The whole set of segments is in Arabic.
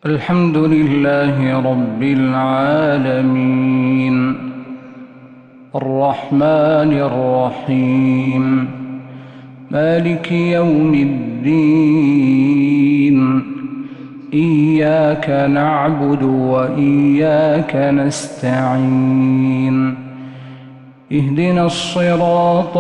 الحمد لله رب العالمين الرحمن الرحيم مالك يوم الدين إياك نعبد وإياك نستعين اهدنا الصراط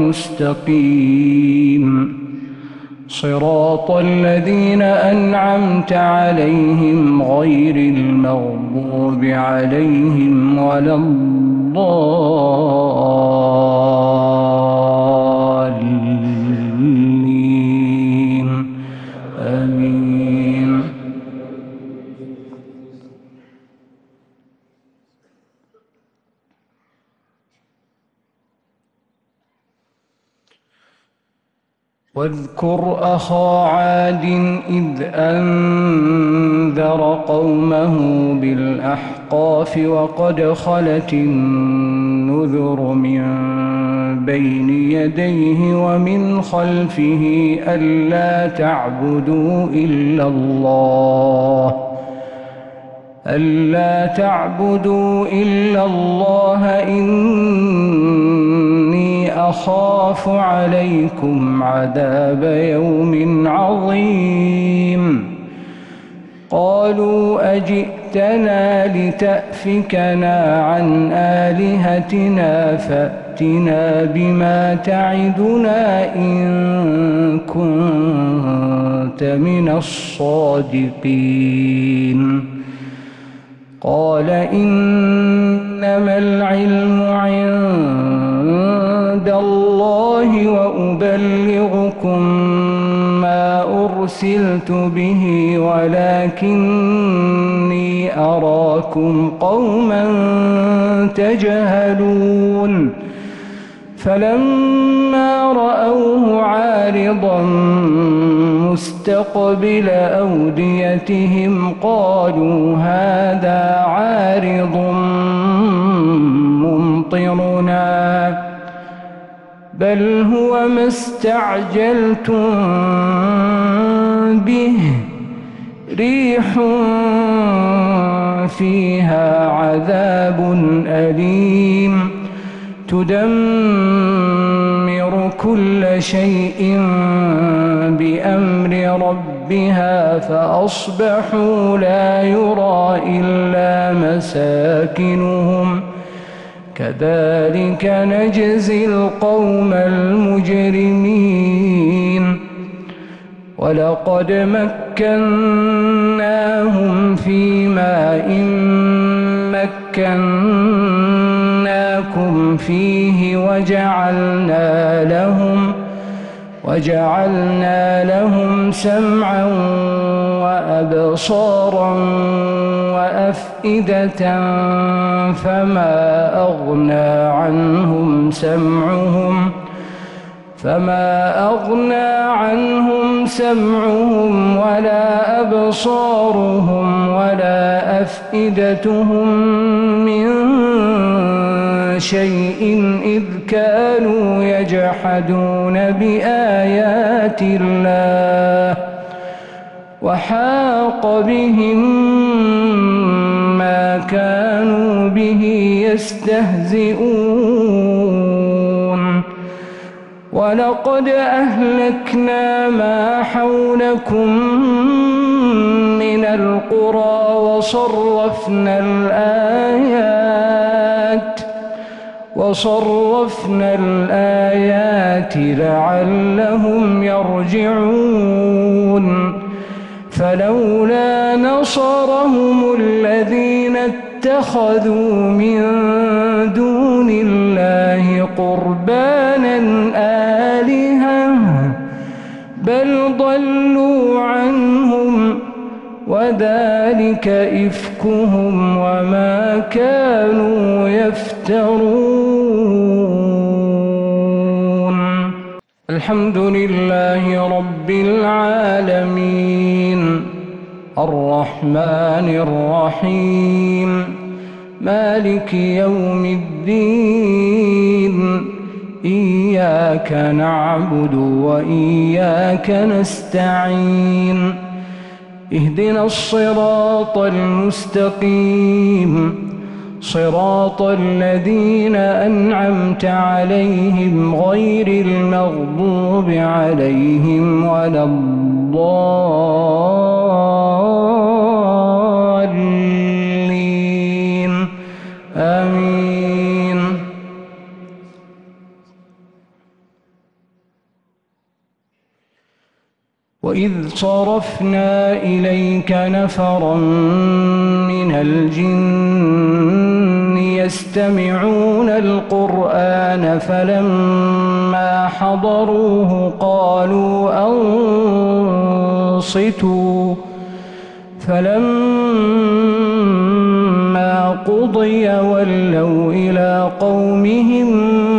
المستقيم صراط الذين أنعمت عليهم غير المغضوب عليهم ولا الضالين آمين. واذكر أخا عاد إذ أنذر قومه بالأحقاف وقد خلت النذر من بين يديه ومن خلفه ألا تعبدوا إلا الله إني أخاف عليكم عذاب يوم عظيم. قالوا أجئتنا لتأفكنا عن آلهتنا فأتنا بما تعدنا إن كنت من الصادقين. قال إنما العلم عند الله وأبلغكم ما أرسلت به ولكني أراكم قوما تجهلون. فلما رأوه عارضا مستقبل أوديتهم قالوا هذا عارض ممطرنا بل هو ما استعجلتم به ريح فيها عذاب أليم تدمر كل شيء بأمر ربها فأصبحوا لا يرى إلا مساكنهم كذلك نجزي القوم المجرمين. ولقد مكناهم في ماء مكناكم فيه وجعلنا لهم سمعا وأبصارا وأفئدة فما أغنى عنهم سمعهم ولا أبصارهم ولا أفئدتهم من شيء إذ كانوا يجحدون بآيات الله وحاق بهم ما كانوا به يستهزئون. ولقد أهلكنا ما حولكم من القرى وصرفنا الآيات لعلهم يرجعون. فلولا نصرهم الذين اتخذوا من دون الله قربانا آلهة بل ضلوا عنهم وذلك إفكهم وما كانوا يفترون. الحمد لله رب العالمين الرحمن الرحيم مالك يوم الدين إياك نعبد وإياك نستعين اهدنا الصراط المستقيم صراط الذين أنعمت عليهم غير المغضوب عليهم ولا الضالين آمين. وإذ صرفنا إليك نفرا من الجن يستمعون القرآن فلما حضروه قالوا أنصتوا فلما قضي ولوا إلى قومهم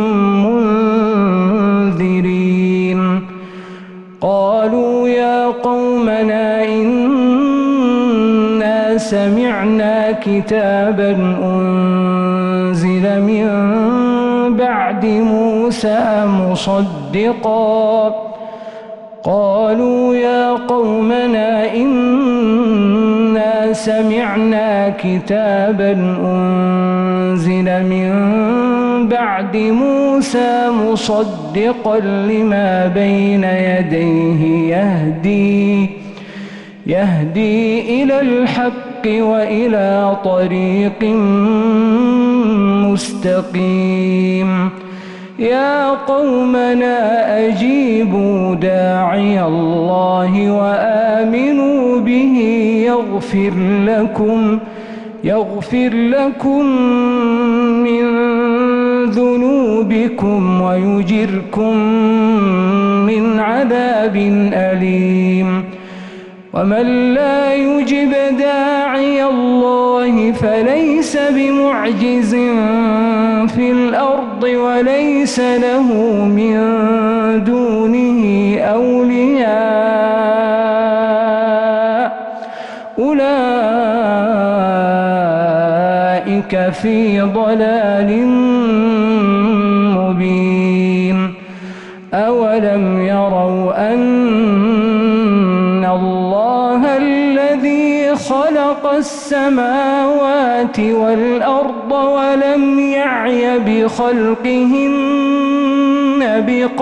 منذرين قالوا يا قومنا إنا سمعنا كتابا أنزل من بعد موسى مصدقا قالوا يا قومنا إنا سمعنا كتابا أنزل من بعد موسى مصدقا لما بين يديه يهدي إلى الحق وإلى طريق مستقيم يا قومنا أجيبوا داعي الله وآمنوا به يغفر لكم من ذنوبكم ويجركم من عذاب أليم ومن لا يجب داعي الله فليس بمعجز في الأرض وليس له من دونه أولياء أولئك في ضلال مبين أولم يروا أن الله الذي خلق السماوات والأرض ولم يعي بخلقهن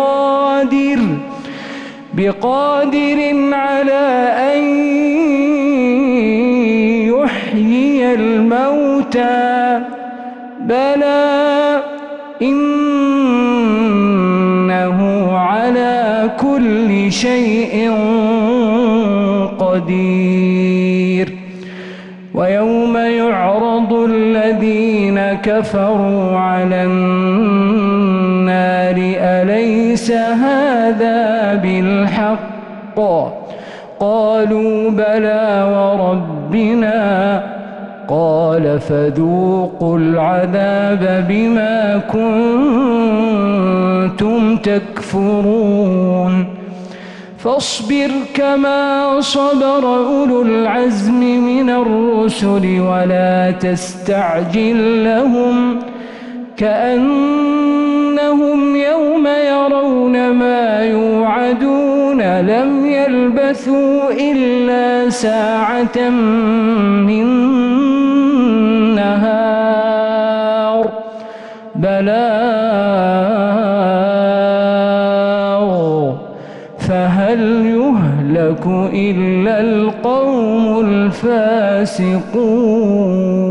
بقادر على أن يحيي الموتى بلى إنه على كل شيء قدير ويوم يعرض الذين كفروا على النار أليس هذا بالحق قالوا بلى وربنا قال فذوقوا العذاب بما كنتم تكفرون فاصبر كما صبر أولو العزم من الرسل ولا تستعجل لهم كأنهم يوم يرون ما يوعدون لم يلبثوا إلا ساعة من نهار بلاغ فهل يهلك إلا القوم الفاسقون.